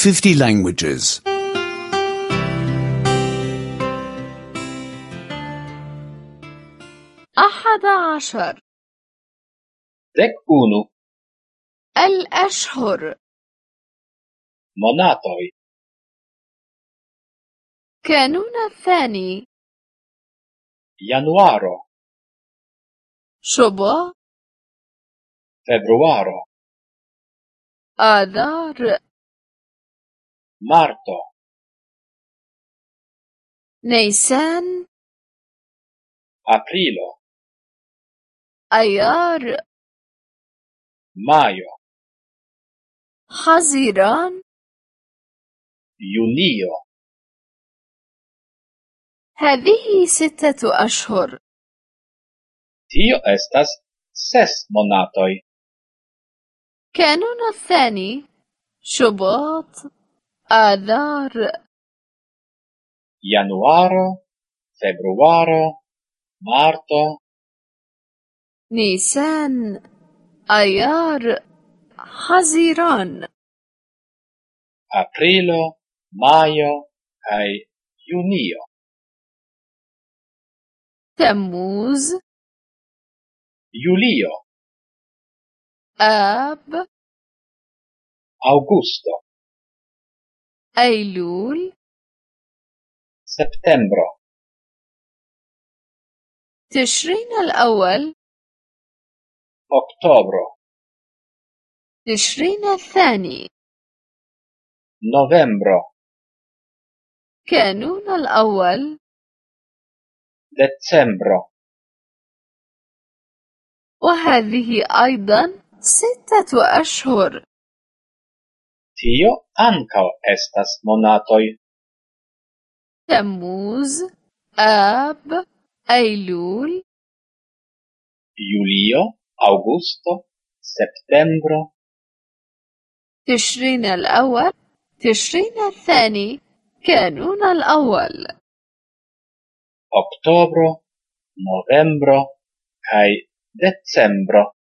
50 languages. 11. Dek unu. الأشهر. Monatoj. كانون الثاني. Januaro. شباط. Februaro. آذار. Marto. نيسان. Aprilo. أيار. Majo. حزيران. Junio. هذه 6 أشهر. Tio estas 6 monatoj. كانون الثاني. شباط. آذار. Januaro. Februaro. Marto. نيسان. أيار. حزيران. Aprilo. Majo. Kaj Junio. تموز. Julio. آب. Augusto. أيلول. Septembro. تشرين الأول. Oktobro. تشرين الثاني. Novembro. كانون الأول. Decembro. وهذه أيضا 6 أشهر. Tio ankaŭ estas monatoj. تموز. آب. أيلول. Julio. Augusto. Septembro. تشرين الأول. تشرين الثاني. كانون الأول. Oktobro. Novembro. Kaj Decembro.